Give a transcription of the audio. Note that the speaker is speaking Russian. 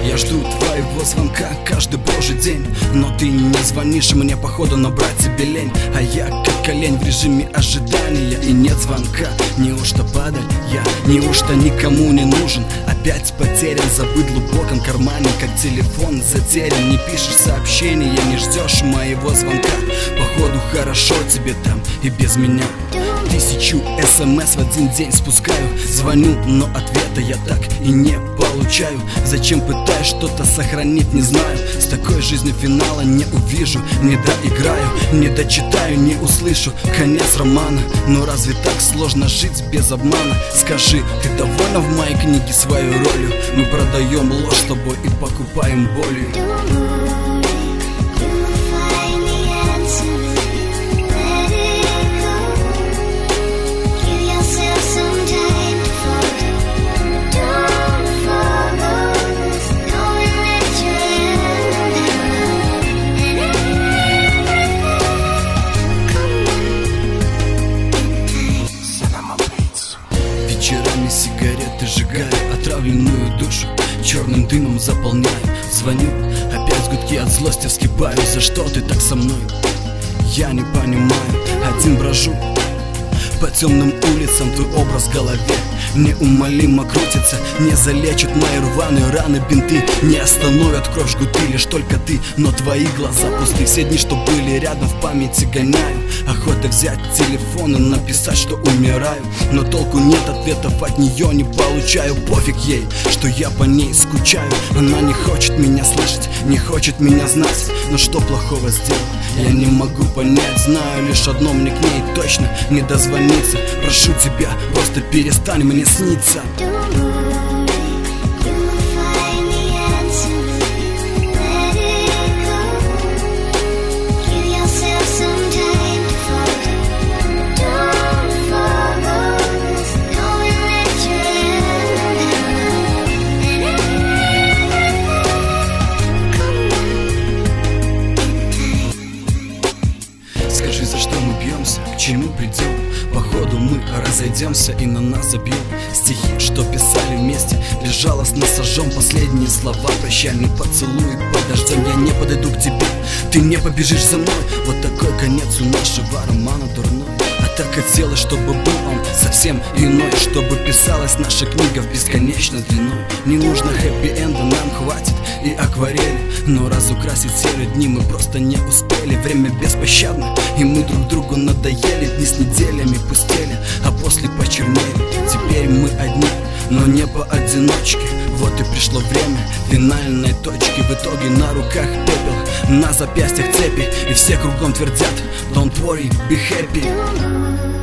Я жду твоего звонка каждый божий день, но ты не звонишь, мне походу набрать тебе лень. А я как олень в режиме ожидания, и нет звонка. Неужто падаль я, неужто никому не нужен? Опять потерян, забыт в глубоком кармане, как телефон затерян. Не пишешь сообщения, не ждешь моего звонка. Походу хорошо тебе там и без меня. 1000 смс в один день спускаю. Звоню, но ответа я так и не получаю. Зачем пытаюсь что-то сохранить, не знаю. С такой жизнью финала не увижу, не доиграю, не дочитаю, не услышу конец романа. Но разве так сложно жить без обмана? Скажи, ты довольна в моей книге своей ролью? Мы продаем ложь с тобой и покупаем болью. Вечерами сигареты сжигаю, отравленную душу черным дымом заполняю. Звоню, опять гудки от злости вскипаю. За что ты так со мной? Я не понимаю. Один брожу по темным улицам, твой образ в голове неумолимо крутится. Не залечат мои рваные раны бинты, не остановят кровь жгуты, лишь только ты. Но твои глаза пусты, все дни, что были рядом, в памяти гоняю. Охота взять телефон и написать, что умираю, но толку нет, ответов от нее не получаю. Пофиг ей, что я по ней скучаю. Она не хочет меня слышать, не хочет меня знать. Но что плохого сделал, я не могу понять. Знаю лишь одно, мне к ней точно не дозвониться. Прошу тебя, просто перестань мне снится. Скажи, за что мы бьемся, к чему придем? Походу мы разойдемся и на нас забьем. Стихи, что писали вместе, безжалостно сожжем. Последние слова, прощальный поцелуй под дождем. Я не подойду к тебе, ты не побежишь за мной. Вот такой конец у нашего романа дурной. А так хотелось, чтобы был он совсем иной, чтобы писалась наша книга в бесконечность длиной. Не нужно хэппи-энда, нам хватит и акварели. Но разукрасить серые дни мы просто не успели. Время беспощадно, и мы друг другу надоели. Дни с неделями пустели, а после почернели. Теперь мы одни, но не поодиночке. Вот и пришло время финальной точки. В итоге на руках пепел, на запястьях цепи, и все кругом твердят: don't worry, be happy.